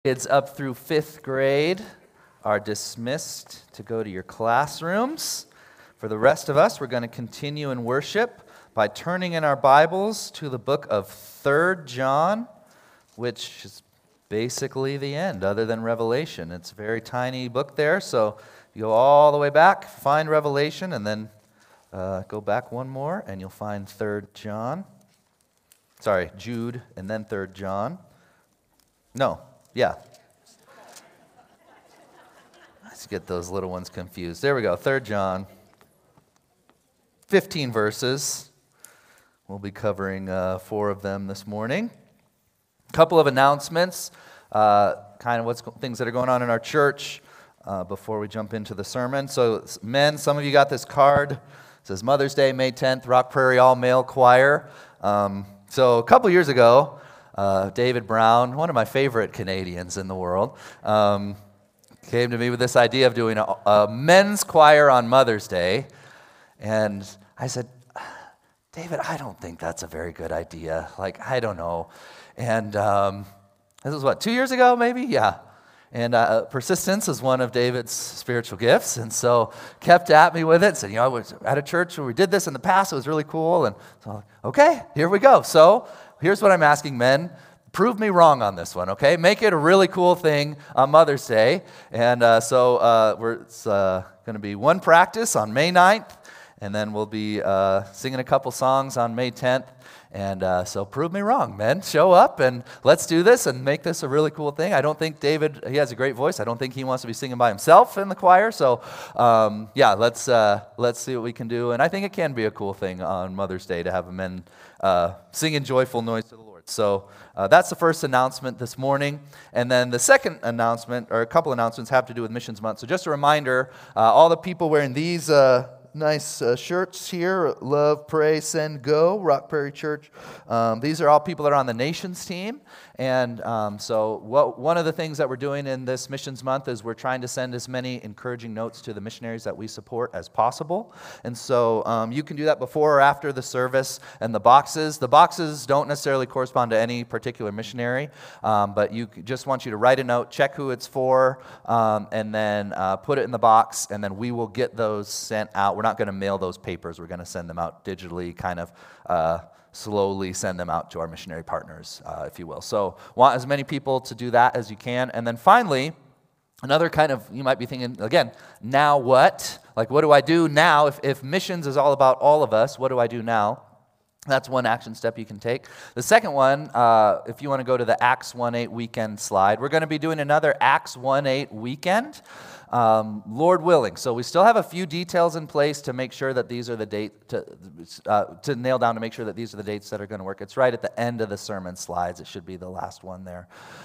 Kids up through 5th grade are dismissed to go to your classrooms. For the rest of us, we're going to continue in worship by turning in our Bibles to the book of 3 John, which is basically the end, other than Revelation. It's a very tiny book there, so you go all the way back, find Revelation, and then go back one more, and you'll find 3 John. Sorry, Jude, and then 3 John. No. Yeah. Let's get those little ones confused. There we go, 3 John. 15 verses. We'll be covering 4 of them this morning. A couple of announcements, kind of things that are going on in our church before we jump into the sermon. So men, some of you got this card. It says Mother's Day, May 10th, Rock Prairie All-Male Choir. So a couple years ago, David Brown, one of my favorite Canadians in the world, came to me with this idea of doing a men's choir on Mother's Day. And I said, David, I don't think that's a very good idea. I don't know. And this was 2 years ago, maybe? Yeah. And persistence is one of David's spiritual gifts, and so kept at me with it. Said, I was at a church where we did this in the past. It was really cool. And so, okay, here we go. So here's what I'm asking men. Prove me wrong on this one, okay? Make it a really cool thing on Mother's Day. And so it's going to be one practice on May 9th, and then we'll be singing a couple songs on May 10th. And so prove me wrong, men. Show up and let's do this and make this a really cool thing. I don't think David, he has a great voice. I don't think he wants to be singing by himself in the choir. So yeah, let's see what we can do. And I think it can be a cool thing on Mother's Day to have men singing joyful noise to the Lord. So that's the first announcement this morning. And then the second announcement, or a couple announcements, have to do with Missions Month. So just a reminder, all the people wearing these nice shirts here, Love, Pray, Send, Go, Rock Prairie Church. These are all people that are on the Nations team. And so one of the things that we're doing in this Missions Month is we're trying to send as many encouraging notes to the missionaries that we support as possible. And so you can do that before or after the service. And the boxes don't necessarily correspond to any particular missionary, but just want you to write a note, check who it's for, and then put it in the box, and then we will get those sent out. We're not going to mail those papers. We're going to send them out digitally, kind of slowly send them out to our missionary partners, if you will. So want as many people to do that as you can. And then finally, another kind of, you might be thinking, again, now what? What do I do now? If missions is all about all of us, what do I do now? That's one action step you can take. The second one, if you want to go to the Acts 1:8 weekend slide, we're going to be doing another Acts 1:8 weekend, Lord willing. So we still have a few details in place to make sure that these are the to nail down to make sure that these are the dates that are going to work. It's right at the end of the sermon slides. It should be the last one there.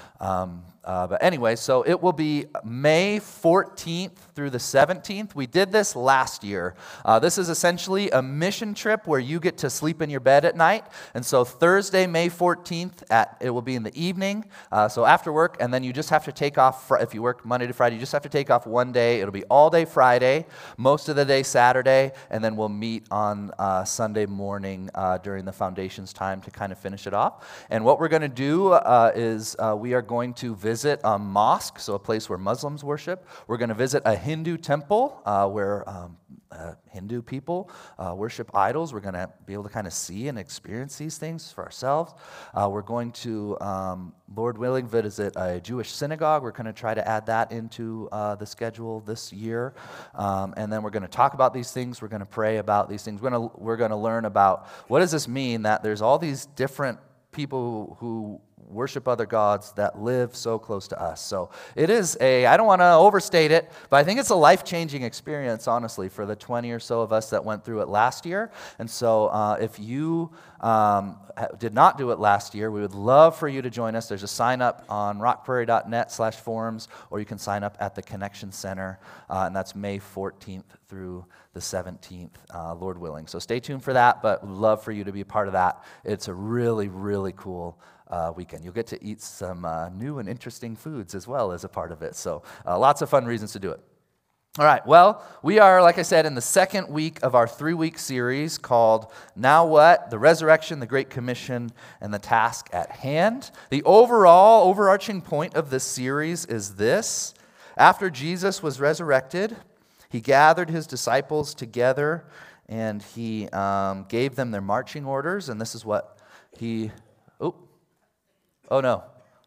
But anyway, so it will be May 14th through the 17th. We did this last year. This is essentially a mission trip where you get to sleep in your bed at night. And so Thursday, May 14th, it will be in the evening, so after work, and then you just have to take off, if you work Monday to Friday, you just have to take off one day. It'll be all day Friday, most of the day Saturday, and then we'll meet on Sunday morning during the foundations time to kind of finish it off. And what we're going to do is we are going to visit a mosque, so a place where Muslims worship. We're going to visit a Hindu temple where Hindu people worship idols. We're going to be able to kind of see and experience these things for ourselves. We're going to, Lord willing, visit a Jewish synagogue. We're going to try to add that into the schedule this year. And then we're going to talk about these things. We're going to pray about these things. We're going to learn about what does this mean that there's all these different people who worship other gods that live so close to us. So it is I don't want to overstate it, but I think it's a life-changing experience, honestly, for the 20 or so of us that went through it last year. And so if you did not do it last year, we would love for you to join us. There's a sign-up on rockprairie.net/forums, or you can sign up at the Connection Center, and that's May 14th through the 17th, Lord willing. So stay tuned for that, but we'd love for you to be a part of that. It's a really, really cool weekend. You'll get to eat some new and interesting foods as well as a part of it. So lots of fun reasons to do it. All right, well, we are, like I said, in the second week of our 3-week series called Now What? The Resurrection, the Great Commission, and the Task at Hand. The overarching point of this series is this. After Jesus was resurrected, he gathered his disciples together and he gave them their marching orders, and this is what he... Oh no.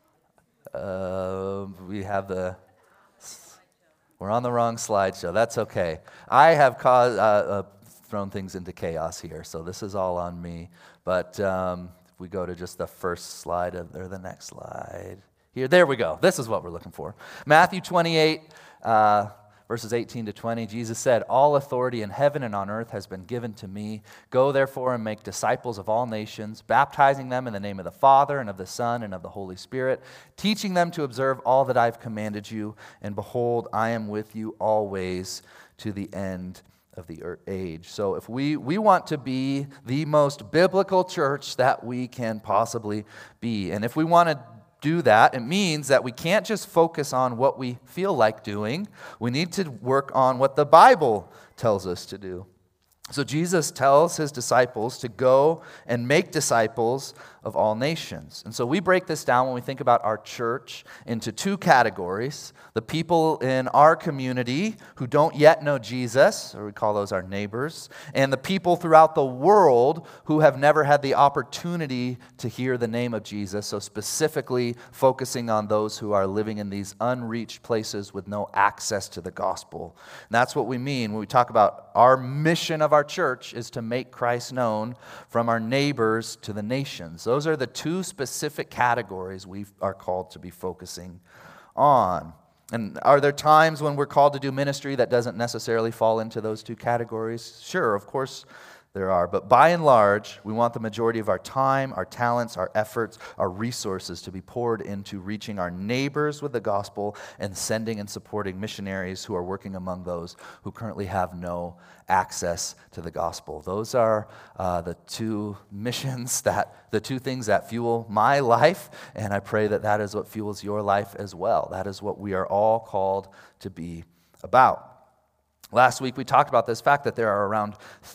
We're on the wrong slideshow. That's okay. I have thrown things into chaos here, so this is all on me. But if we go to just the first slide, or the next slide. There we go. This is what we're looking for. Matthew 28, verses 18 to 20, Jesus said, "All authority in heaven and on earth has been given to me. Go therefore and make disciples of all nations, baptizing them in the name of the Father and of the Son and of the Holy Spirit, teaching them to observe all that I've commanded you. And behold, I am with you always to the end of the age." So if we want to be the most biblical church that we can possibly be, and if we want to do that, it means that we can't just focus on what we feel like doing. We need to work on what the Bible tells us to do. So Jesus tells his disciples to go and make disciples of all nations. And so we break this down when we think about our church into 2 categories. The people in our community who don't yet know Jesus, or we call those our neighbors, and the people throughout the world who have never had the opportunity to hear the name of Jesus, so specifically focusing on those who are living in these unreached places with no access to the gospel. And that's what we mean when we talk about our mission of our church is to make Christ known from our neighbors to the nations. Those are the 2 specific categories we are called to be focusing on. And are there times when we're called to do ministry that doesn't necessarily fall into those 2 categories? Sure, of course there are. But by and large, we want the majority of our time, our talents, our efforts, our resources to be poured into reaching our neighbors with the gospel and sending and supporting missionaries who are working among those who currently have no access to the gospel. Those are the 2 missions, the 2 things that fuel my life, and I pray that that is what fuels your life as well. That is what we are all called to be about. Last week we talked about this fact that there are around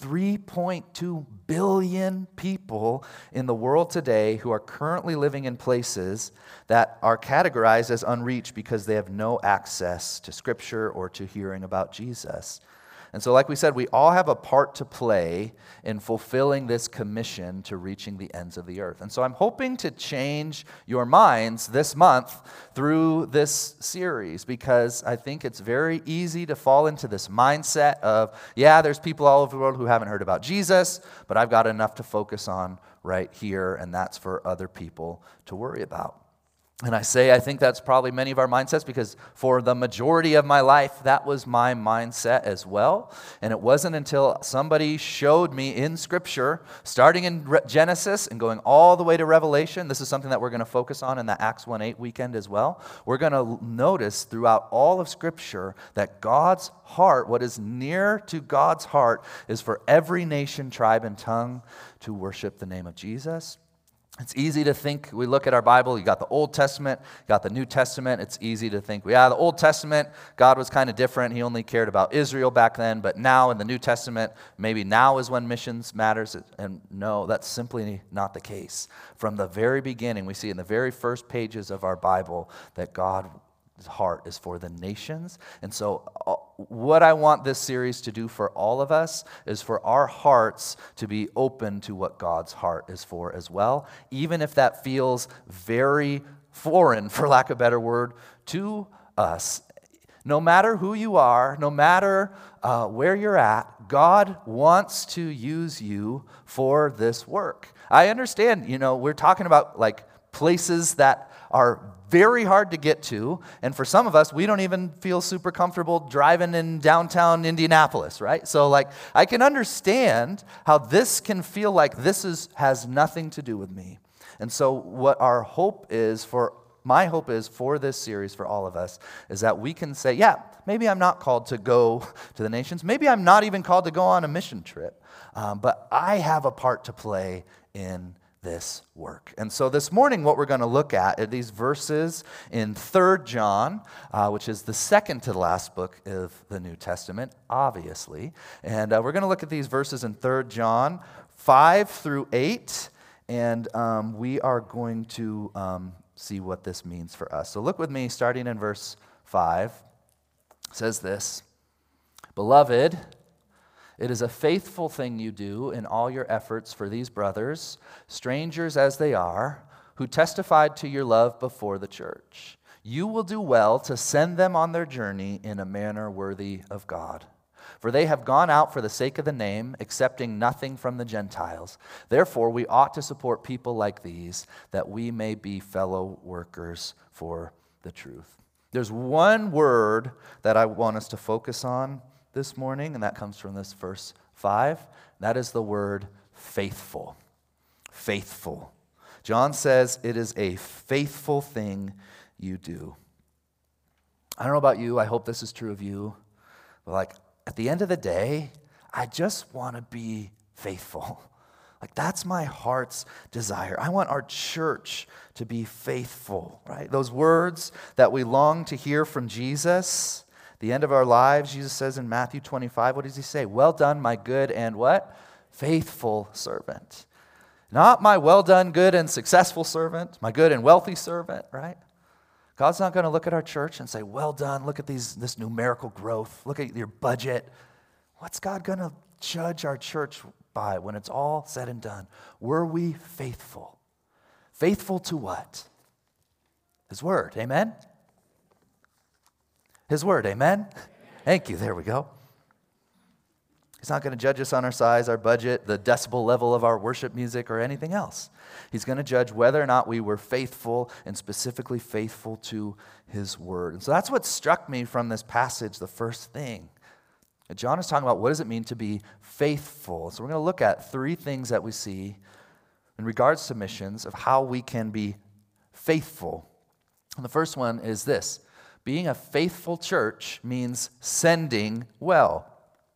3.2 billion people in the world today who are currently living in places that are categorized as unreached because they have no access to Scripture or to hearing about Jesus. And so like we said, we all have a part to play in fulfilling this commission to reaching the ends of the earth. And so I'm hoping to change your minds this month through this series, because I think it's very easy to fall into this mindset of, yeah, there's people all over the world who haven't heard about Jesus, but I've got enough to focus on right here, and that's for other people to worry about. And I think that's probably many of our mindsets, because for the majority of my life, that was my mindset as well. And it wasn't until somebody showed me in Scripture, starting in Genesis and going all the way to Revelation. This is something that we're going to focus on in the Acts 1:8 weekend as well. We're going to notice throughout all of Scripture that God's heart, what is near to God's heart, is for every nation, tribe, and tongue to worship the name of Jesus. It's easy to think, we look at our Bible, you got the Old Testament, you got the New Testament. It's easy to think, the Old Testament, God was kind of different. He only cared about Israel back then, but now in the New Testament, maybe now is when missions matters. And no, that's simply not the case. From the very beginning, we see in the very first pages of our Bible that God's heart is for the nations. And so what I want this series to do for all of us is for our hearts to be open to what God's heart is for as well, even if that feels very foreign, for lack of a better word, to us. No matter who you are, no matter where you're at, God wants to use you for this work. I understand, we're talking about like places that are very hard to get to, and for some of us, we don't even feel super comfortable driving in downtown Indianapolis, right? So I can understand how this can feel like has nothing to do with me. And so what my hope is for this series for all of us is that we can say, yeah, maybe I'm not called to go to the nations. Maybe I'm not even called to go on a mission trip, but I have a part to play in this work. And so this morning, what we're going to look at are these verses in 3 John, which is the second to the last book of the New Testament, obviously. And we're going to look at these verses in 3 John 5 through 8, and we are going to see what this means for us. So look with me, starting in verse 5. It says this, "Beloved, it is a faithful thing you do in all your efforts for these brothers, strangers as they are, who testified to your love before the church. You will do well to send them on their journey in a manner worthy of God. For they have gone out for the sake of the name, accepting nothing from the Gentiles. Therefore, we ought to support people like these, that we may be fellow workers for the truth." There's one word that I want us to focus on this morning, and that comes from this verse 5. That is the word faithful. Faithful. John says it is a faithful thing you do. I don't know about you, I hope this is true of you, but at the end of the day, I just want to be faithful. That's my heart's desire. I want our church to be faithful, right? Those words that we long to hear from Jesus, the end of our lives, Jesus says in Matthew 25, what does he say? "Well done, my good and" what? "Faithful servant." Not my well done, good and successful servant, my good and wealthy servant, right? God's not going to look at our church and say, "Well done, look at this numerical growth, look at your budget." What's God going to judge our church by when it's all said and done? Were we faithful? Faithful to what? His word, amen? His word, amen? Thank you, there we go. He's not going to judge us on our size, our budget, the decibel level of our worship music, or anything else. He's going to judge whether or not we were faithful, and specifically faithful to his word. And so that's what struck me from this passage, the first thing. John is talking about what does it mean to be faithful. So we're going to look at 3 things that we see in regards to missions of how we can be faithful. And the first one is this: being a faithful church means sending well.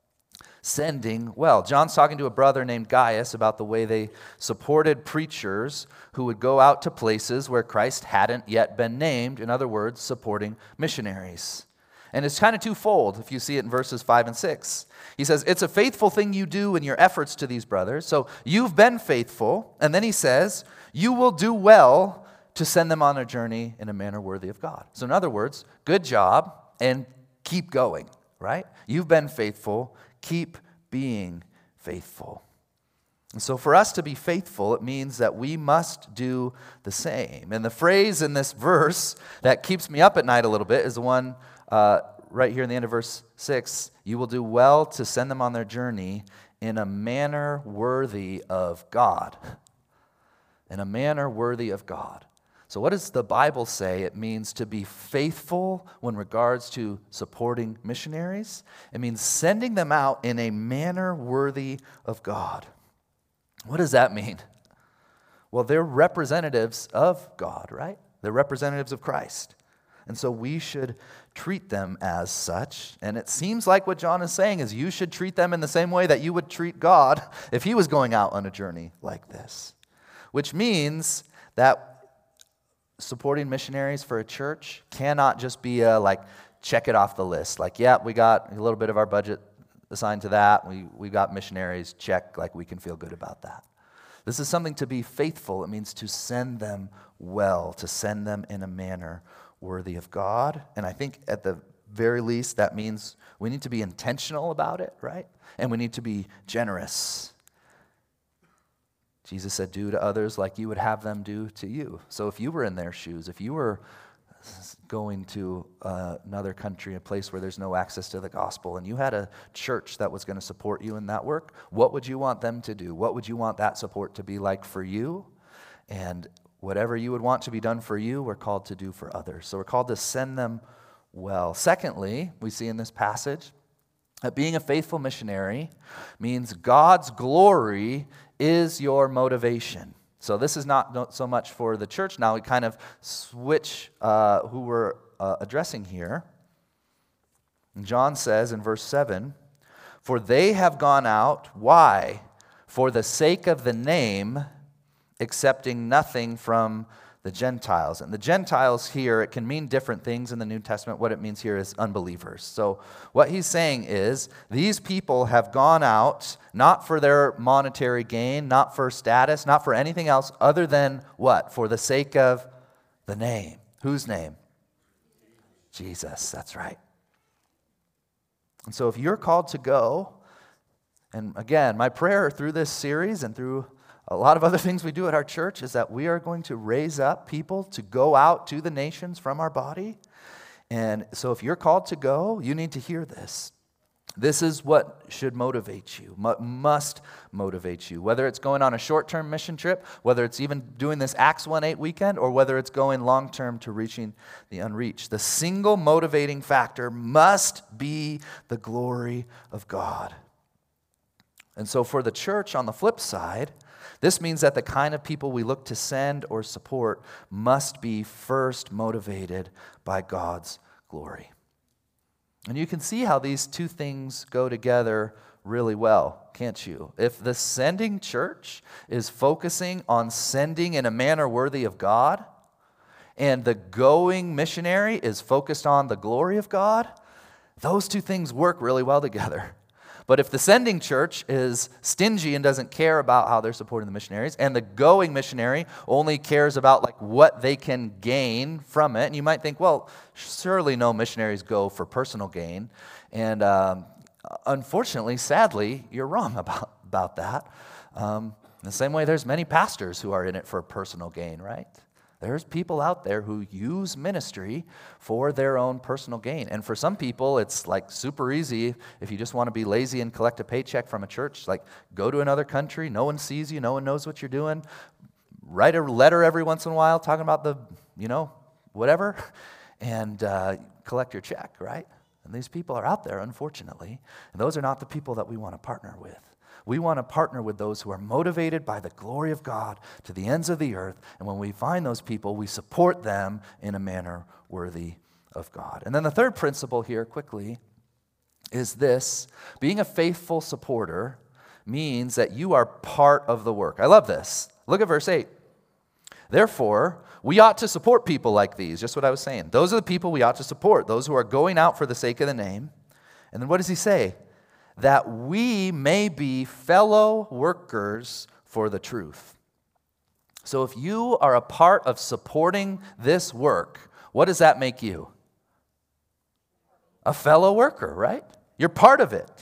Sending well. John's talking to a brother named Gaius about the way they supported preachers who would go out to places where Christ hadn't yet been named. In other words, supporting missionaries. And it's kind of twofold if you see it in verses 5 and 6. He says, it's a faithful thing you do in your efforts to these brothers. So you've been faithful. And then he says, you will do well to send them on their journey in a manner worthy of God. So in other words, good job and keep going, right? You've been faithful. Keep being faithful. And so for us to be faithful, it means that we must do the same. And the phrase in this verse that keeps me up at night a little bit is the one right here in the end of verse 6. You will do well to send them on their journey in a manner worthy of God. In a manner worthy of God. So what does the Bible say it means to be faithful when regards to supporting missionaries? It means sending them out in a manner worthy of God. What does that mean? Well, they're representatives of God, right? They're representatives of Christ. And so we should treat them as such. And it seems like what John is saying is you should treat them in the same way that you would treat God if he was going out on a journey like this. Which means that supporting missionaries for a church cannot just be check it off the list. We got a little bit of our budget assigned to that. We got missionaries, check, we can feel good about that. This is something to be faithful. It means to send them well, to send them in a manner worthy of God. And I think at the very least that means we need to be intentional about it, right? And we need to be generous. Jesus said, do to others like you would have them do to you. So if you were in their shoes, if you were going to another country, a place where there's no access to the gospel, and you had a church that was going to support you in that work, what would you want them to do? What would you want that support to be like for you? And whatever you would want to be done for you, we're called to do for others. So we're called to send them well. Secondly, we see in this passage that being a faithful missionary means God's glory is your motivation. So this is not so much for the church. Now we kind of switch who we're addressing here. And John says in verse 7, for they have gone out, why? For the sake of the name, accepting nothing from the Gentiles. And the Gentiles here, it can mean different things in the New Testament. What it means here is unbelievers. So what he's saying is these people have gone out not for their monetary gain, not for status, not for anything else other than what? For the sake of the name. Whose name? Jesus, that's right. And so if you're called to go, and again, my prayer through this series and through a lot of other things we do at our church is that we are going to raise up people to go out to the nations from our body. And so if you're called to go, you need to hear this. This is what should motivate you, must motivate you. Whether it's going on a short-term mission trip, whether it's even doing this Acts 1-8 weekend, or whether it's going long-term to reaching the unreached. The single motivating factor must be the glory of God. And so for the church, on the flip side, this means that the kind of people we look to send or support must be first motivated by God's glory. And you can see how these two things go together really well, can't you? If the sending church is focusing on sending in a manner worthy of God, and the going missionary is focused on the glory of God, those two things work really well together. But if the sending church is stingy and doesn't care about how they're supporting the missionaries, and the going missionary only cares about like what they can gain from it, and you might think, well, surely no missionaries go for personal gain. And unfortunately, sadly, you're wrong about that. In the same way, there's many pastors who are in it for personal gain, right? There's people out there who use ministry for their own personal gain. And for some people, it's like super easy. If you just want to be lazy and collect a paycheck from a church, like go to another country, no one sees you, no one knows what you're doing, write a letter every once in a while talking about the, whatever, and collect your check, right? And these people are out there, unfortunately. And those are not the people that we want to partner with. We want to partner with those who are motivated by the glory of God to the ends of the earth. And when we find those people, we support them in a manner worthy of God. And then the third principle here, quickly, is this. Being a faithful supporter means that you are part of the work. I love this. Look at verse 8. Therefore, we ought to support people like these. Just what I was saying. Those are the people we ought to support. Those who are going out for the sake of the name. And then what does he say? That we may be fellow workers for the truth. So if you are a part of supporting this work, what does that make you? A fellow worker, right? You're part of it.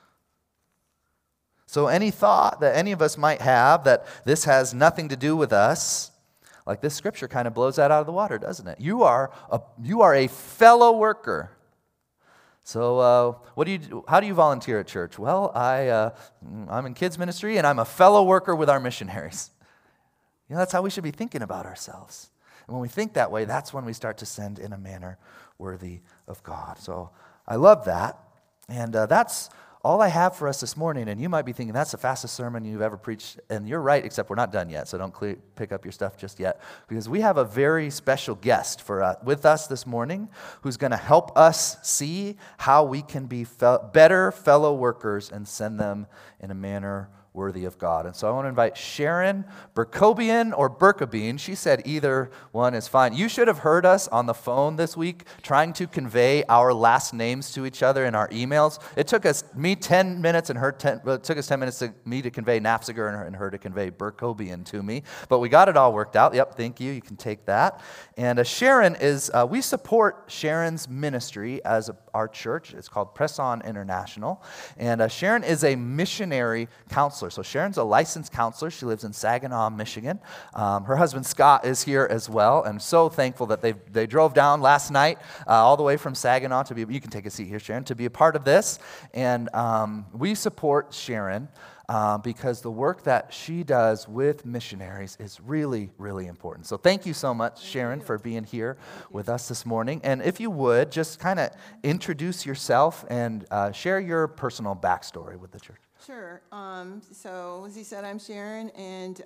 So any thought that any of us might have that this has nothing to do with us, like this scripture kind of blows that out of the water, doesn't it? You are a fellow worker. So what do you do? How do you volunteer at church? Well, I'm in kids ministry, and I'm a fellow worker with our missionaries. That's how we should be thinking about ourselves. And when we think that way, that's when we start to send in a manner worthy of God. So I love that. And that's all I have for us this morning. And you might be thinking, that's the fastest sermon you've ever preached. And you're right, except we're not done yet. So don't pick up your stuff just yet. Because we have a very special guest with us this morning who's going to help us see how we can be better fellow workers and send them in a manner worthy of God. And so I want to invite Sharon Berkobian or Berkabine. She said either one is fine. You should have heard us on the phone this week trying to convey our last names to each other in our emails. It took us 10 minutes and it took us 10 minutes to me to convey Nafziger and her to convey Berkobian to me. But we got it all worked out. Yep, thank you. You can take that. And Sharon is, we support Sharon's ministry as our church. It's called Press On International. And Sharon is a missionary counselor. So Sharon's a licensed counselor. She lives in Saginaw, Michigan. Her husband Scott is here as well. I'm so thankful that they drove down last night all the way from Saginaw to be. You can take a seat here, Sharon, to be a part of this. And we support Sharon because the work that she does with missionaries is really, really important. So thank you so much, Sharon, for being here with us this morning. And if you would, just kind of introduce yourself and share your personal backstory with the church. Sure. So as he said, I'm Sharon, and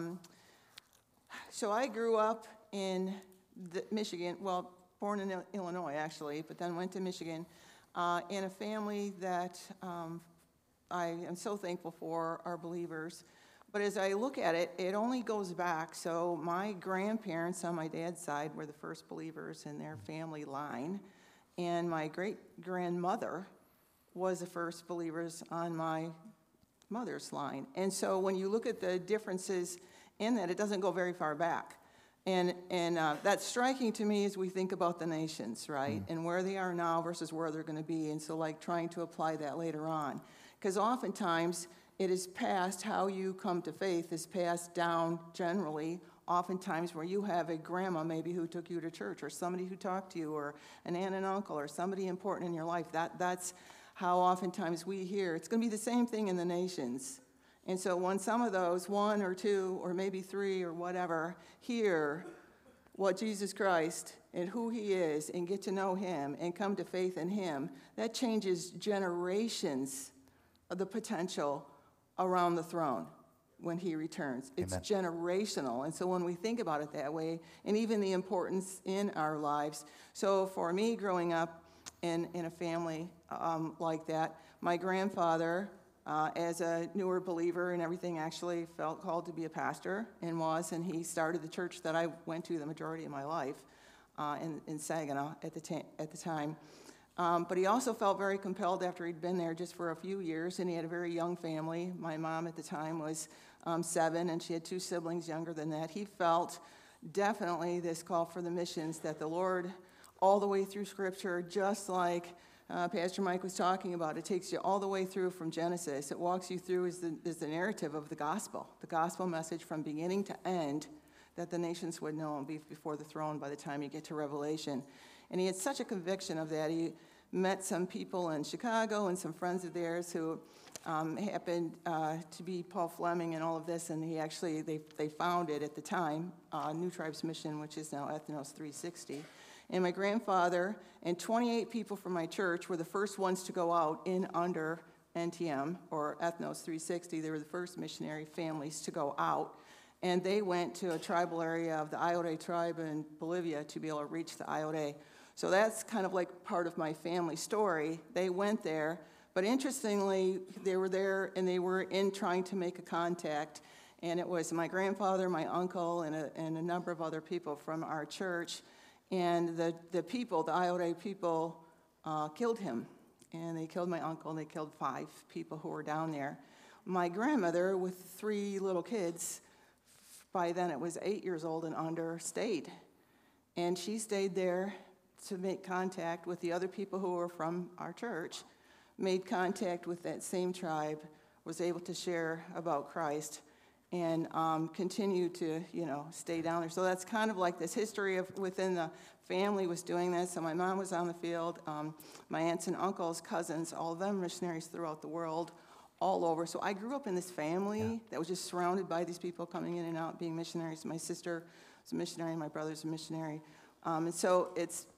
so I grew up in Michigan, well, born in Illinois, actually, but then went to Michigan, in a family that I am so thankful for, are believers. But as I look at it, it only goes back. So my grandparents on my dad's side were the first believers in their family line. And my great-grandmother was the first believers on my mother's line. And so when you look at the differences in that, it doesn't go very far back. And that's striking to me as we think about the nations, right? And where they are now versus where they're going to be. And so like trying to apply that later on. Because oftentimes it is passed, how you come to faith is passed down generally, oftentimes where you have a grandma maybe who took you to church, or somebody who talked to you, or an aunt and uncle, or somebody important in your life. That's how oftentimes we hear. It's going to be the same thing in the nations. And so when some of those, one or two, or maybe three or whatever, hear what Jesus Christ and who he is and get to know him and come to faith in him, that changes generations of the potential around the throne when he returns. It's Amen. generational. And so when we think about it that way, and even the importance in our lives. So for me, growing up in a family like that, my grandfather, as a newer believer and everything, actually felt called to be a pastor and he started the church that I went to the majority of my life in Saginaw at the time. But he also felt very compelled after he'd been there just for a few years, and he had a very young family. My mom at the time was 7, and she had 2 siblings younger than that. He felt definitely this call for the missions, that the Lord, all the way through Scripture, just like Pastor Mike was talking about, it takes you all the way through from Genesis. It walks you through as the narrative of the gospel message from beginning to end, that the nations would know and be before the throne by the time you get to Revelation. And he had such a conviction of that. He met some people in Chicago and some friends of theirs who happened to be Paul Fleming and all of this, and they founded at the time New Tribes Mission, which is now Ethnos 360. And my grandfather and 28 people from my church were the first ones to go out in under NTM, or Ethnos 360. They were the first missionary families to go out. And they went to a tribal area of the Ayote tribe in Bolivia to be able to reach the Ayote. So that's kind of like part of my family story. They went there, but interestingly, they were there and they were in trying to make a contact. And it was my grandfather, my uncle, and a number of other people from our church. And the people, the Ayote people, killed him. And they killed my uncle, and they killed 5 people who were down there. My grandmother, with 3 little kids, by then it was 8 years old and under, stayed. And she stayed there to make contact with the other people who were from our church, made contact with that same tribe, was able to share about Christ, and continued to, stay down there. So that's kind of like this history of within the family was doing this. So my mom was on the field. My aunts and uncles, cousins, all of them missionaries throughout the world, all over. So I grew up in this family that was just surrounded by these people coming in and out, being missionaries. My sister was a missionary, my brother's a missionary. And so it's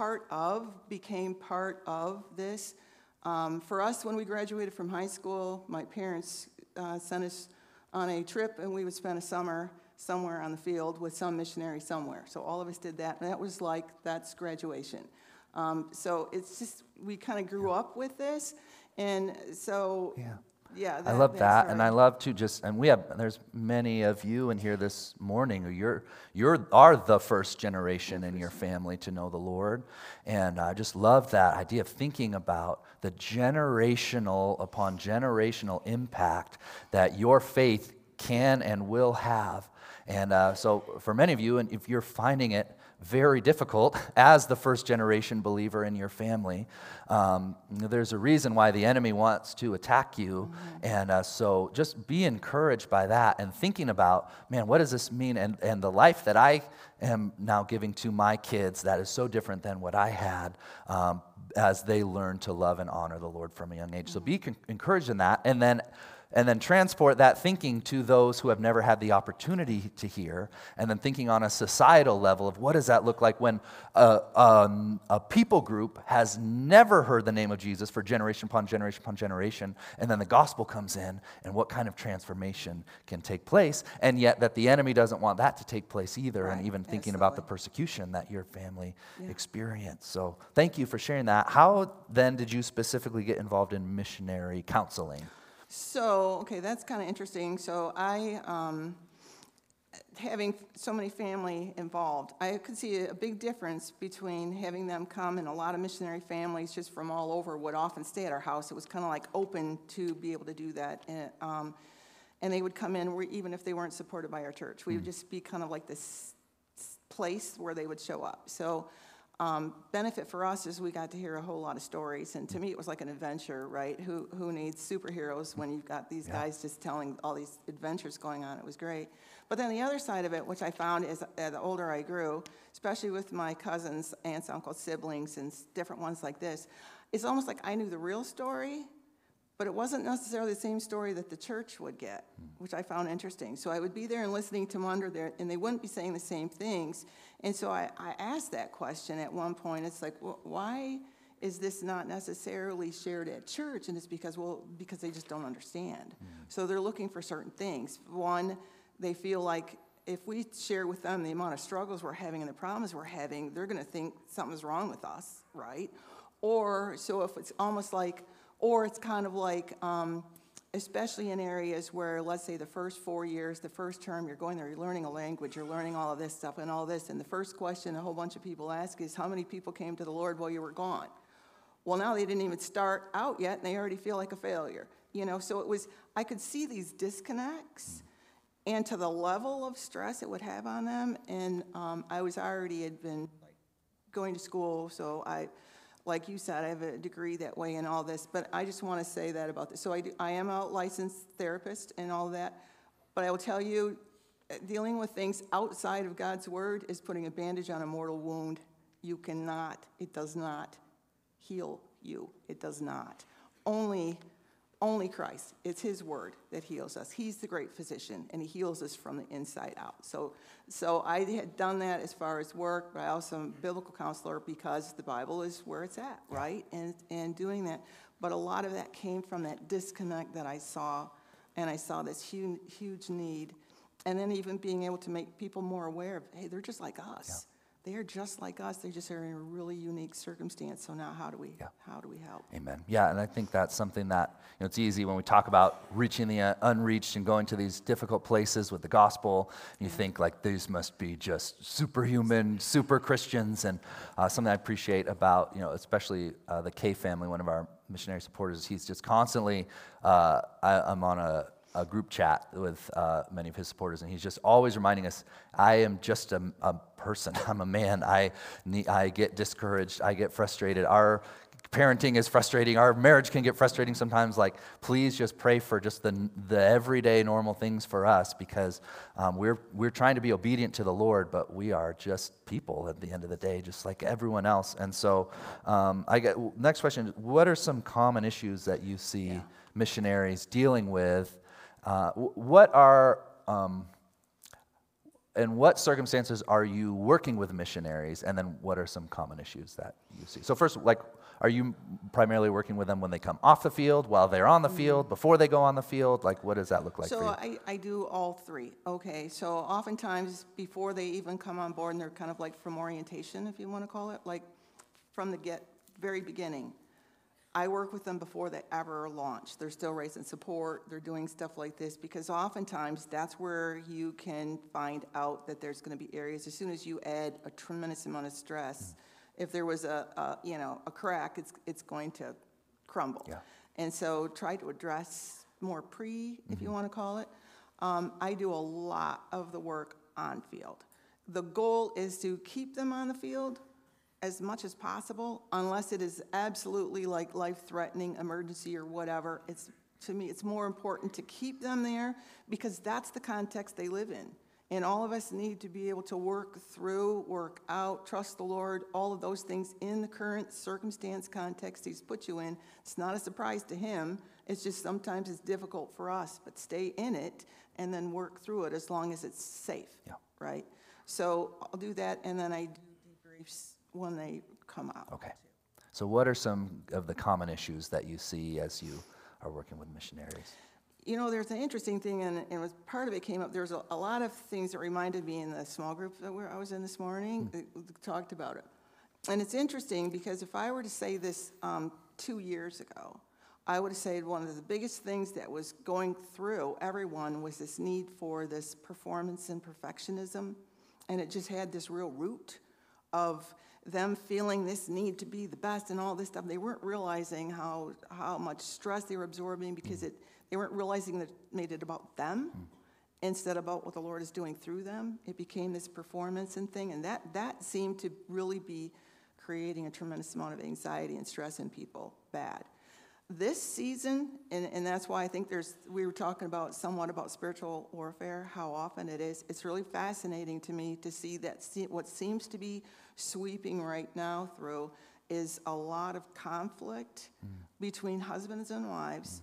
became part of this. For us, when we graduated from high school, my parents sent us on a trip, and we would spend a summer somewhere on the field with some missionary somewhere. So all of us did that, and that's graduation. So it's just, we kind of grew up with this, and so... Yeah, I love that, and I love to there's many of you in here this morning who are the first generation in your family to know the Lord, and I just love that idea of thinking about the generational upon generational impact that your faith can and will have. And so for many of you, and if you're finding it very difficult as the first generation believer in your family, there's a reason why the enemy wants to attack you. Mm-hmm. And so just be encouraged by that and thinking about, man, what does this mean? And the life that I am now giving to my kids that is so different than what I had as they learn to love and honor the Lord from a young age. Mm-hmm. So be encouraged in that. And then transport that thinking to those who have never had the opportunity to hear, and then thinking on a societal level of what does that look like when a people group has never heard the name of Jesus for generation upon generation upon generation, and then the gospel comes in, and what kind of transformation can take place, and yet that the enemy doesn't want that to take place either, right. And even thinking about the persecution that your family experienced. So thank you for sharing that. How then did you specifically get involved in missionary counseling? So, okay, that's kind of interesting. So having so many family involved, I could see a big difference between having them come, and a lot of missionary families just from all over would often stay at our house. It was kind of like open to be able to do that. And they would come in even if they weren't supported by our church. We would just be kind of like this place where they would show up. So benefit for us is we got to hear a whole lot of stories, and to me it was like an adventure, right? Who needs superheroes when you've got these guys just telling all these adventures going on? It was great. But then the other side of it, which I found is the older I grew, especially with my cousins, aunts, uncles, siblings, and different ones like this, it's almost like I knew the real story, but it wasn't necessarily the same story that the church would get, which I found interesting. So I would be there and listening to them under there, and they wouldn't be saying the same things. And so I asked that question at one point. It's like, well, why is this not necessarily shared at church? And it's because they just don't understand. So they're looking for certain things. One, they feel like if we share with them the amount of struggles we're having and the problems we're having, they're going to think something's wrong with us, right? Or so if it's almost like, or it's kind of like, especially in areas where, let's say, the first 4 years, the first term, you're going there, you're learning a language, you're learning all of this stuff and all this, and the first question a whole bunch of people ask is, how many people came to the Lord while you were gone? Well, now they didn't even start out yet, and they already feel like a failure. So it was, I could see these disconnects, and to the level of stress it would have on them, and I had been going to school, so like you said, I have a degree that way and all this, but I just want to say that about this. So I am a licensed therapist and all that, but I will tell you, dealing with things outside of God's word is putting a bandage on a mortal wound. It does not heal you. It does not. Only Christ. It's his word that heals us. He's the great physician, and he heals us from the inside out. So I had done that as far as work, but I also am a biblical counselor because the Bible is where it's at, right? And doing that. But a lot of that came from that disconnect that I saw, and I saw this huge need. And then even being able to make people more aware of, hey, they're just like us. Yeah. They are just like us. They just are in a really unique circumstance. So now how do we help? Amen. Yeah, and I think that's something that, it's easy when we talk about reaching the unreached and going to these difficult places with the gospel. You think like these must be just superhuman, super Christians. And something I appreciate about, especially the K family, one of our missionary supporters, he's just constantly, I'm on a group chat with many of his supporters, and he's just always reminding us, I am just a person. I'm a man. I get discouraged. I get frustrated. Our parenting is frustrating. Our marriage can get frustrating sometimes. Like, please just pray for just the everyday normal things for us, because we're trying to be obedient to the Lord, but we are just people at the end of the day, just like everyone else. And so next question, what are some common issues that you see missionaries dealing with? In what circumstances are you working with missionaries, and then what are some common issues that you see? So first, are you primarily working with them when they come off the field, while they're on the field, before they go on the field? What does that look like for you? So I do all three. Okay, so oftentimes before they even come on board, and they're kind of like from orientation, if you want to call it, like from the very beginning, I work with them before they ever launch. They're still raising support. They're doing stuff like this, because oftentimes that's where you can find out that there's going to be areas. As soon as you add a tremendous amount of stress, if there was a crack, it's going to crumble. Yeah. And so try to address more if you want to call it. I do a lot of the work on field. The goal is to keep them on the field as much as possible, unless it is absolutely like life-threatening emergency or whatever. To me, it's more important to keep them there, because that's the context they live in. And all of us need to be able to work through, work out, trust the Lord, all of those things in the current circumstance context he's put you in. It's not a surprise to him. It's just sometimes it's difficult for us, but stay in it and then work through it as long as it's safe, right? So I'll do that, and then I do debriefs when they come out. Okay. So what are some of the common issues that you see as you are working with missionaries? There's an interesting thing, and part of it came up. There's a lot of things that reminded me in the small group that I was in this morning that talked about it. And it's interesting, because if I were to say this 2 years ago, I would say one of the biggest things that was going through everyone was this need for this performance and perfectionism. And it just had this real root of them feeling this need to be the best and all this stuff. They weren't realizing how much stress they were absorbing because they weren't realizing that it made it about them instead of about what the Lord is doing through them. It became this performance and thing, and that seemed to really be creating a tremendous amount of anxiety and stress in people, bad. This season, and that's why I think we were talking about somewhat about spiritual warfare, how often it is. It's really fascinating to me to see that what seems to be sweeping right now through is a lot of conflict between husbands and wives,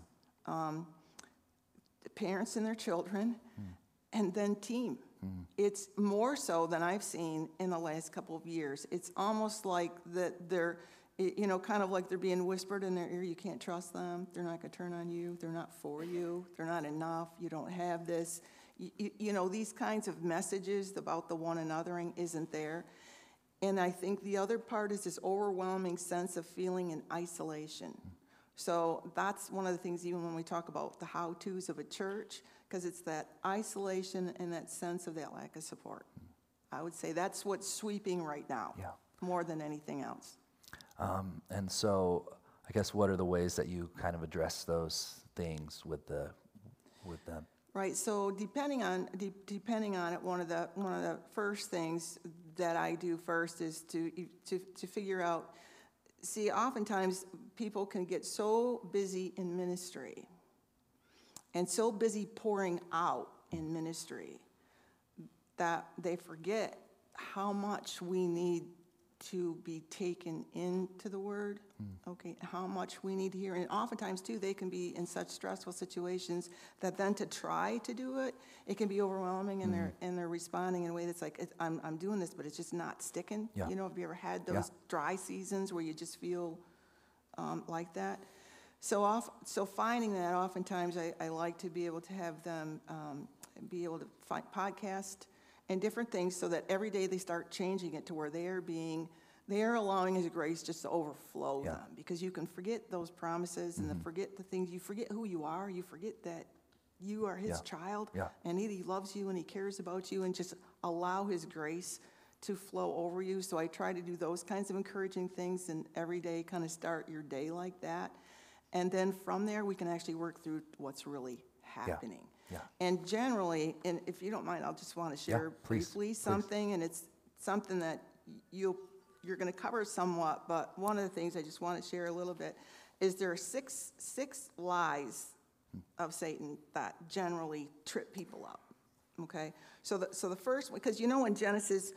parents and their children, and then team. It's more so than I've seen in the last couple of years. It's almost like that they're, kind of like they're being whispered in their ear, you can't trust them, they're not going to turn on you, they're not for you, they're not enough, you don't have this. These kinds of messages about the one anothering isn't there. And I think the other part is this overwhelming sense of feeling in isolation. So that's one of the things, even when we talk about the how-tos of a church, because it's that isolation and that sense of that lack of support. I would say that's what's sweeping right now, more than anything else. And so, I guess, what are the ways that you kind of address those things with them? Right. So depending on it, one of the first things that I do first is to figure out. See, oftentimes people can get so busy in ministry and so busy pouring out in ministry that they forget how much we need to be taken into the Word, okay, how much we need to hear. And oftentimes, too, they can be in such stressful situations that then to try to do it, it can be overwhelming, and they're responding in a way that's like, I'm doing this, but it's just not sticking. Yeah. Have you ever had those dry seasons where you just feel like that? So finding that, oftentimes, I like to be able to have them be able to find podcast and different things so that every day they start changing it to where they are allowing His grace just to overflow them, because you can forget those promises and forget the things. You forget who you are. You forget that you are His child, and He loves you and He cares about you, and just allow His grace to flow over you. So I try to do those kinds of encouraging things, and every day kind of start your day like that. And then from there, we can actually work through what's really happening. Yeah. And generally, and if you don't mind, I'll just want to share briefly something, and it's something that you're going to cover somewhat, but one of the things I just want to share a little bit is there are six lies of Satan that generally trip people up, okay? So the first one, because in Genesis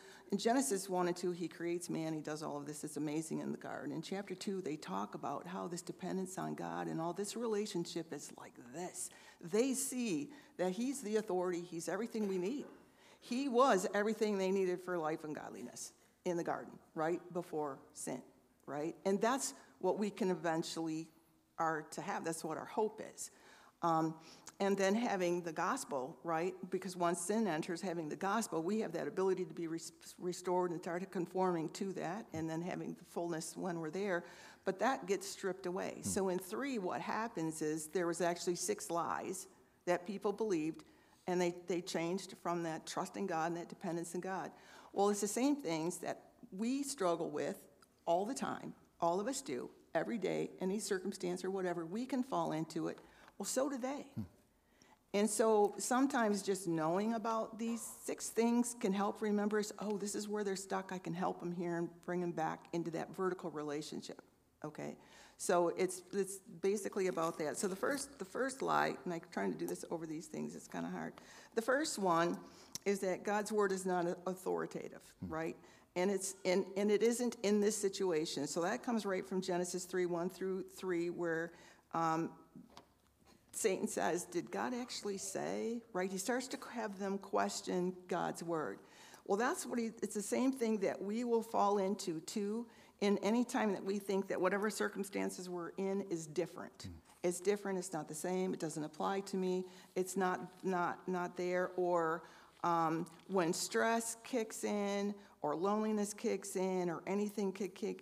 1 and 2, He creates man, He does all of this, it's amazing in the garden. In chapter 2, they talk about how this dependence on God and all this relationship is like this. They see that He's the authority, He's everything we need. He was everything they needed for life and godliness in the garden, right before sin, right? And that's what we can eventually are to have. That's what our hope is. And then having the gospel, right? Because once sin enters, having the gospel, we have that ability to be restored and start conforming to that, and then having the fullness when we're there. But that gets stripped away. So in 3, what happens is there was actually 6 lies that people believed, and they changed from that trust in God and that dependence in God. Well, it's the same things that we struggle with all the time. All of us do, every day, any circumstance or whatever. We can fall into it. Well, so do they. And so sometimes just knowing about these 6 things can help remember us, this is where they're stuck. I can help them here and bring them back into that vertical relationship, okay? So it's basically about that. So the first lie, and I'm trying to do this over these things, it's kind of hard. The first one is that God's word is not authoritative, right? And it isn't in this situation. So that comes right from Genesis 3:1-3, where Satan says, did God actually say? Right? He starts to have them question God's word. Well, it's the same thing that we will fall into, too, in any time that we think that whatever circumstances we're in is different. It's different, it's not the same, it doesn't apply to me, it's not there, or when stress kicks in, or loneliness kicks in, or anything kick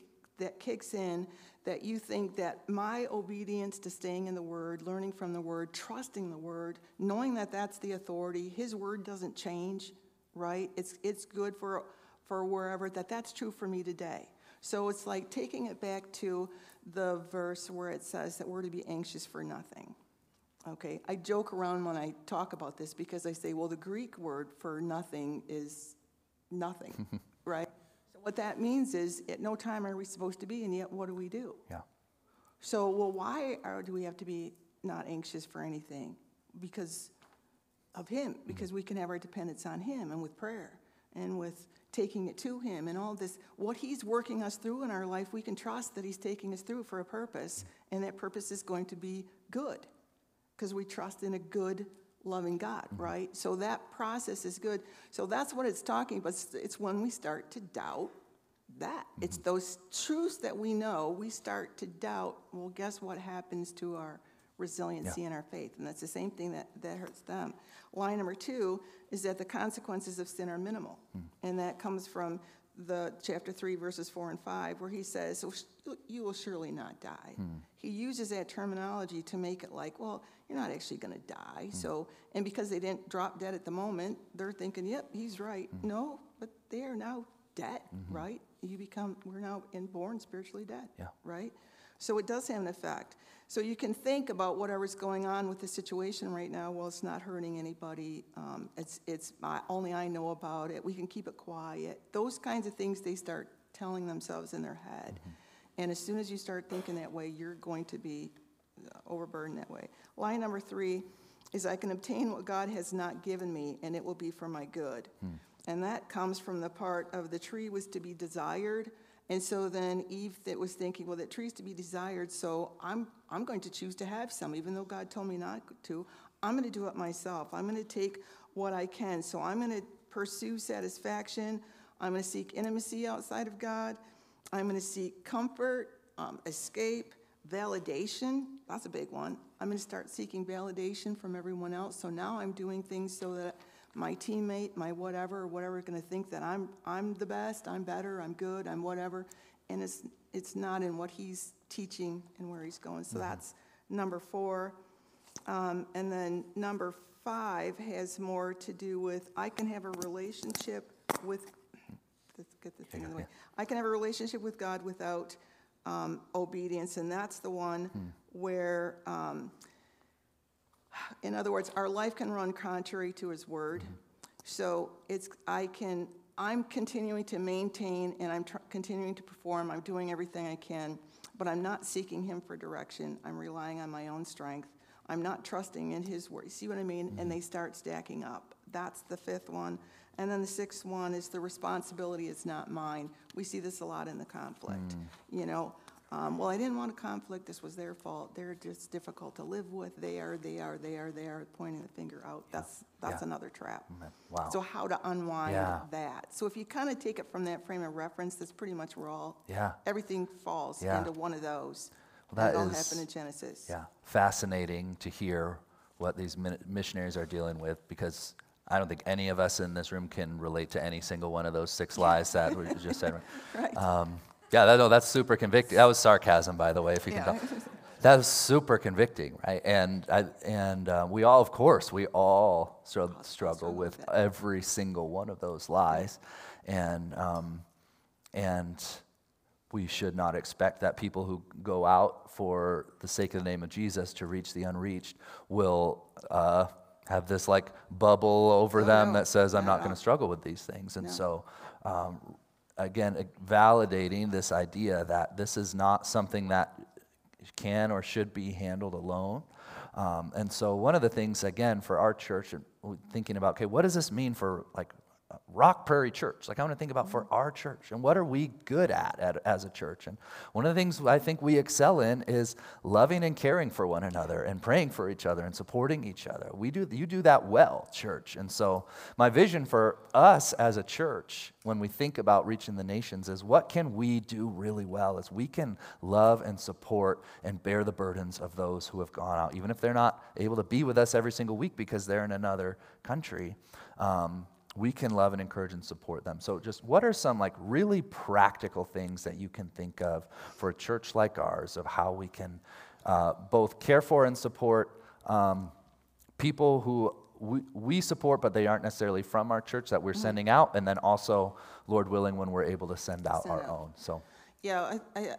that kicks in, that you think that my obedience to staying in the Word, learning from the Word, trusting the Word, knowing that that's the authority, His Word doesn't change, right? It's good for wherever, that's true for me today. So it's like taking it back to the verse where it says that we're to be anxious for nothing. Okay, I joke around when I talk about this because I say, well, the Greek word for nothing is nothing, right? So what that means is at no time are we supposed to be, and yet what do? Yeah. So, well, why do we have to be not anxious for anything? Because of Him, because we can have our dependence on Him, and with prayer, and with taking it to Him, and all this. What He's working us through in our life, we can trust that He's taking us through for a purpose, and that purpose is going to be good, because we trust in a good, loving God, right? So that process is good. So that's what it's talking about. It's when we start to doubt that. It's those truths that we know, we start to doubt. Well, guess what happens to our resiliency and our faith? And that's the same thing that hurts them. Line number 2 is that the consequences of sin are minimal. And that comes from the chapter 3, verses 4 and 5, where he says, so you will surely not die. He uses that terminology to make it like, well, you're not actually going to die. So, and because they didn't drop dead at the moment, they're thinking, yep, he's right. No, but they are now dead, right? We're now born spiritually dead, right? So it does have an effect. So you can think about whatever's going on with the situation right now. Well, it's not hurting anybody. Only I know about it. We can keep it quiet. Those kinds of things they start telling themselves in their head. And as soon as you start thinking that way, you're going to be overburdened that way. Line number 3 is I can obtain what God has not given me, and it will be for my good. And that comes from the part of the tree was to be desired. And so then Eve that was thinking, well, that tree's to be desired, so I'm going to choose to have some, even though God told me not to. I'm going to do it myself. I'm going to take what I can. So I'm going to pursue satisfaction. I'm going to seek intimacy outside of God. I'm going to seek comfort, escape, validation. That's a big one. I'm going to start seeking validation from everyone else. So now I'm doing things so that my teammate, my whatever is going to think that I'm the best, I'm better, I'm good, I'm whatever, and it's not in what he's teaching and where he's going. So that's number 4. And then number 5 has more to do with I can have a relationship with, let's get the thing in the way. I can have a relationship with God without obedience, and that's the one where, in other words, our life can run contrary to His Word. So I'm continuing to maintain, and I'm continuing to perform. I'm doing everything I can, but I'm not seeking Him for direction. I'm relying on my own strength. I'm not trusting in His Word. See what I mean? And they start stacking up. That's the 5th one. And then the 6th one is the responsibility is not mine. We see this a lot in the conflict. You know, well, I didn't want a conflict. This was their fault. They're just difficult to live with. They are, pointing the finger out. That's another trap. Wow. So how to unwind that. So if you kind of take it from that frame of reference, that's pretty much where everything falls into one of those. Well, that all is, happened in Genesis. Yeah, fascinating to hear what these missionaries are dealing with, because I don't think any of us in this room can relate to any single one of those 6 lies that we just said. Right. That's super convicting. That was sarcasm, by the way, if you can tell. That was super convicting, right? And we all, of course, struggle with every single one of those lies, and we should not expect that people who go out for the sake of the name of Jesus to reach the unreached will have this like bubble over them that says, I'm not going to struggle with these things. And so, again, validating this idea that this is not something that can or should be handled alone. And so one of the things, again, for our church, thinking about, okay, what does this mean for like Rock Prairie Church? Like I want to think about for our church, and what are we good at as a church? And one of the things I think we excel in is loving and caring for one another and praying for each other and supporting each other. You do that well, church. And so my vision for us as a church when we think about reaching the nations is what can we do really well is we can love and support and bear the burdens of those who have gone out, even if they're not able to be with us every single week because they're in another country. we can love and encourage and support them. So just what are some like really practical things that you can think of for a church like ours of how we can both care for and support people who we support, but they aren't necessarily from our church that we're sending out, and then also, Lord willing, when we're able to send out our own. So, yeah,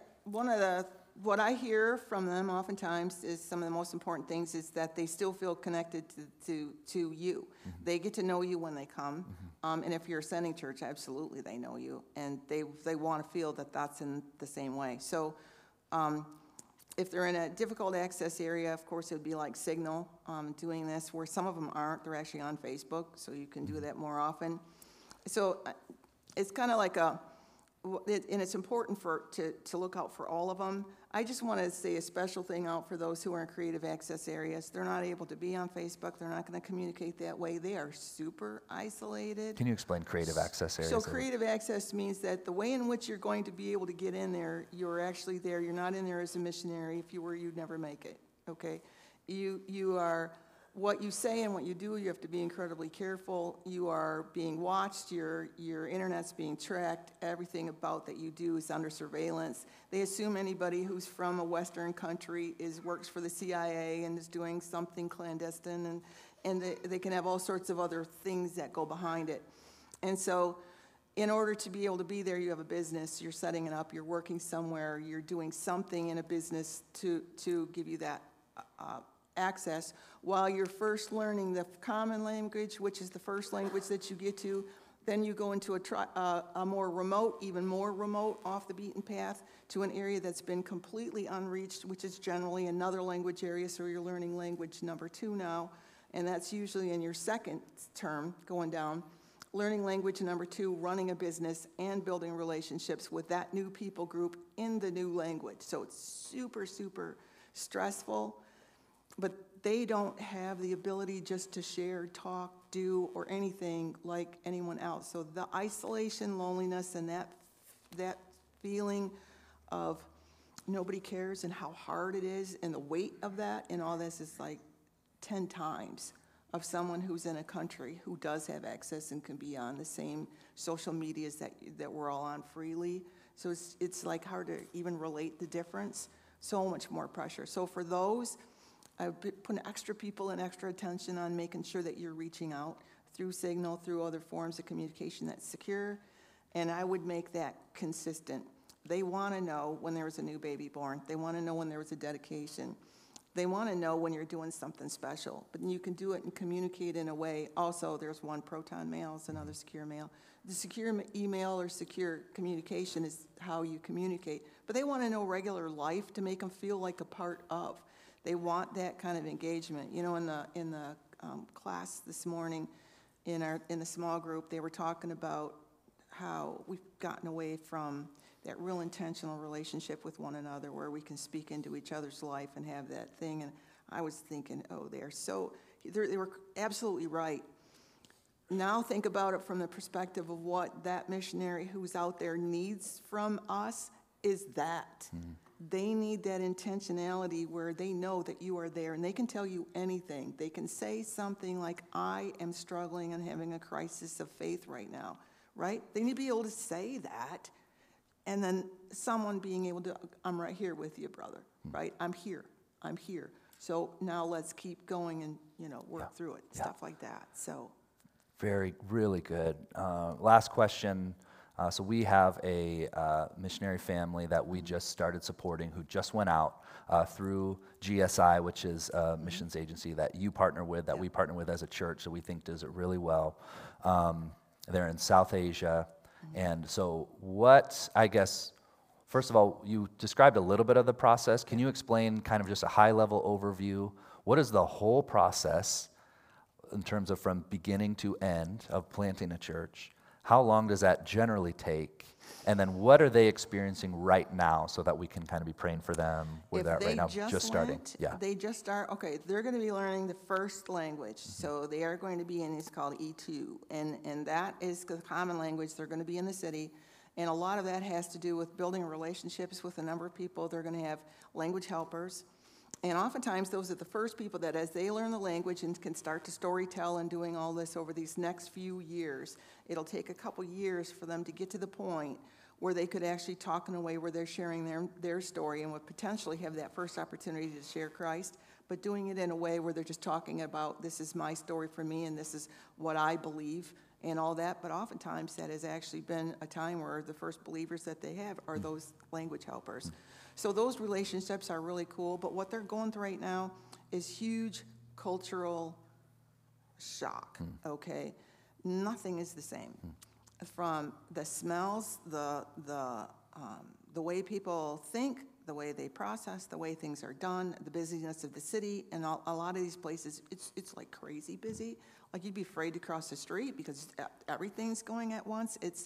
what I hear from them oftentimes is some of the most important things is that they still feel connected to you. Mm-hmm. They get to know you when they come, and if you're a sending church, absolutely they know you, and they want to feel that that's in the same way. So. If they're in a difficult access area, of course, it would be like Signal doing this, where some of them aren't. They're actually on Facebook, so you can do that more often. So it's kind of like and it's important to look out for all of them. I just want to say a special thing out for those who are in creative access areas. They're not able to be on Facebook. They're not going to communicate that way. They are super isolated. Can you explain creative access areas? So creative access means that the way in which you're going to be able to get in there, you're actually there. You're not in there as a missionary. If you were, you'd never make it, okay? You are... What you say and what you do, you have to be incredibly careful. You are being watched, your internet's being tracked, everything about that you do is under surveillance. They assume anybody who's from a Western country works for the CIA and is doing something clandestine, and they can have all sorts of other things that go behind it. And so in order to be able to be there, you have a business, you're setting it up, you're working somewhere, you're doing something in a business to give you that access, while you're first learning the common language, which is the first language that you get to. Then you go into a more remote, even more remote, off the beaten path, to an area that's been completely unreached, which is generally another language area, so you're learning language number 2 now, and that's usually in your second term going down. Learning language number 2, running a business, and building relationships with that new people group in the new language. So it's super, super stressful. But they don't have the ability just to share, talk, do, or anything like anyone else. So the isolation, loneliness, and that feeling of nobody cares and how hard it is and the weight of that and all this is like 10 times of someone who's in a country who does have access and can be on the same social medias that we're all on freely. So it's like hard to even relate the difference. So much more pressure. So for those, I put extra people and extra attention on making sure that you're reaching out through Signal, through other forms of communication that's secure, and I would make that consistent. They want to know when there was a new baby born. They want to know when there was a dedication. They want to know when you're doing something special, but you can do it and communicate in a way. Also, there's one Proton Mail, it's another secure mail. The secure email or secure communication is how you communicate, but they want to know regular life to make them feel like a part of. They want that kind of engagement. You know, in the class this morning, in the small group, they were talking about how we've gotten away from that real intentional relationship with one another, where we can speak into each other's life and have that thing. And I was thinking, oh, they were absolutely right. Now think about it from the perspective of what that missionary who's out there needs from us is that. Mm-hmm. They need that intentionality where they know that you are there, and they can tell you anything. They can say something like, I am struggling and having a crisis of faith right now, right? They need to be able to say that, and then someone being able to, I'm right here with you, brother, right? I'm here. So now let's keep going and, work through it, stuff like that. So, really good. Last question. So we have a missionary family that we just started supporting who just went out through GSI, which is a missions agency that you partner with, that we partner with as a church, so we think does it really well. They're in South Asia. And so first of all, you described a little bit of the process. Can you explain kind of just a high-level overview? What is the whole process in terms of from beginning to end of planting a church? How long does that generally take? And then what are they experiencing right now so that we can kind of be praying for them where they're at right now, just starting? Yeah. They just start, okay, they're going to be learning the first language. Mm-hmm. So they are going to be it's called E2. And that is the common language. They're going to be in the city. And a lot of that has to do with building relationships with a number of people. They're going to have language helpers. And oftentimes, those are the first people that, as they learn the language and can start to storytell and doing all this over these next few years, it'll take a couple years for them to get to the point where they could actually talk in a way where they're sharing their story and would potentially have that first opportunity to share Christ, but doing it in a way where they're just talking about, this is my story for me and this is what I believe and all that. But oftentimes that has actually been a time where the first believers that they have are those language helpers. So those relationships are really cool, but what they're going through right now is huge cultural shock, okay? Nothing is the same. From the smells, the way people think, the way they process, the way things are done, the busyness of the city, and a lot of these places, it's like crazy busy. Like you'd be afraid to cross the street because everything's going at once. It's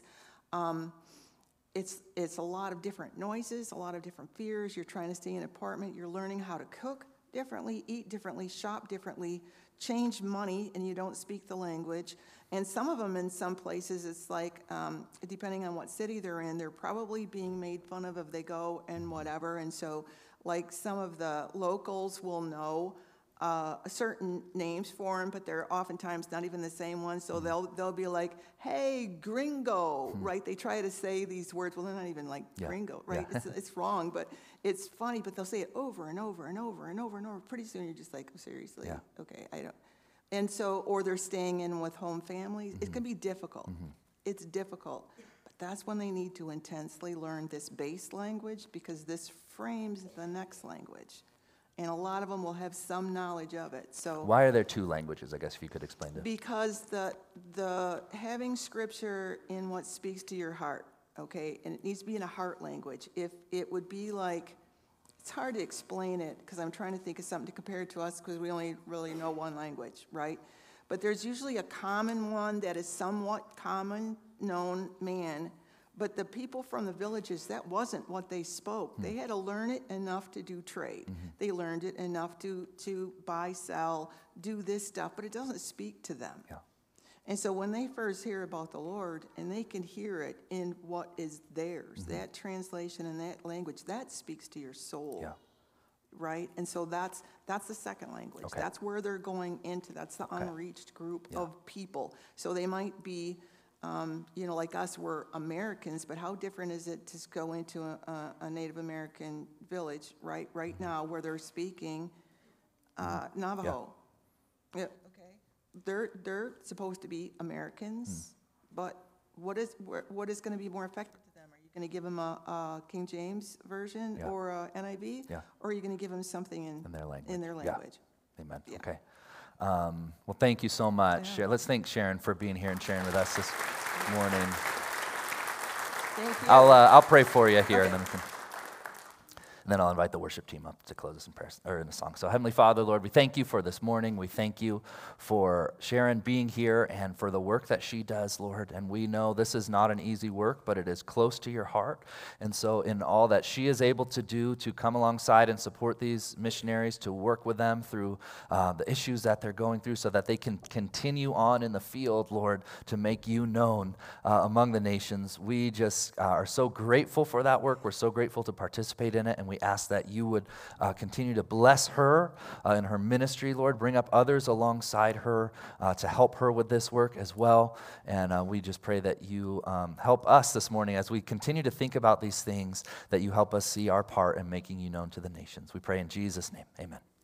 a lot of different noises, a lot of different fears. You're trying to stay in an apartment. You're learning how to cook differently, eat differently, shop differently, change money, and you don't speak the language. And some of them in some places, it's like, depending on what city they're in, they're probably being made fun of if they go and whatever. And so, like, some of the locals will know certain names for them, but they're oftentimes not even the same ones. So they'll be like, hey, gringo, right? They try to say these words. Well, they're not even like gringo, right? Yeah. It's wrong, but it's funny. But they'll say it over and over and over and over and over. Pretty soon you're just like, oh, seriously? Yeah. Okay, I don't. And so, or they're staying in with home families. It can be difficult. It's difficult. But that's when they need to intensely learn this base language, because this frames the next language. And a lot of them will have some knowledge of it. So why are there two languages, I guess, if you could explain that? Because the having scripture in what speaks to your heart, okay, and it needs to be in a heart language. If it would be like, it's hard to explain it because I'm trying to think of something to compare it to us because we only really know one language, right? But there's usually a common one that is somewhat common, known man. But the people from the villages, that wasn't what they spoke. They had to learn it enough to do trade. They learned it enough to buy, sell, do this stuff, but it doesn't speak to them. Yeah. And so when they first hear about the Lord and they can hear it in what is theirs, that translation and that language, that speaks to your soul. Yeah. Right? And so that's the second language. Okay. That's where they're going into. That's the unreached group of people. So they might be, like us, we're Americans, but how different is it to go into a Native American village right now where they're speaking Navajo? Yeah. They're supposed to be Americans, but what is going to be more effective to them? Are you going to give them a King James version or a NIV, or are you going to give them something in their language? Yeah. Amen. Yeah. Okay. Well, thank you so much. Let's thank Sharon for being here and sharing with us this morning. Thank you. I'll pray for you here, and then I'll invite the worship team up to close us in prayer or in a song. So, Heavenly Father, Lord, we thank you for this morning. We thank you for Sharon being here and for the work that she does, Lord. And we know this is not an easy work, but it is close to your heart. And so, in all that she is able to do to come alongside and support these missionaries, to work with them through the issues that they're going through, so that they can continue on in the field, Lord, to make you known among the nations. We just are so grateful for that work. We're so grateful to participate in it, and we ask that you would continue to bless her in her ministry, Lord. Bring up others alongside her to help her with this work as well. And we just pray that you help us this morning as we continue to think about these things, that you help us see our part in making you known to the nations. We pray in Jesus' name. Amen.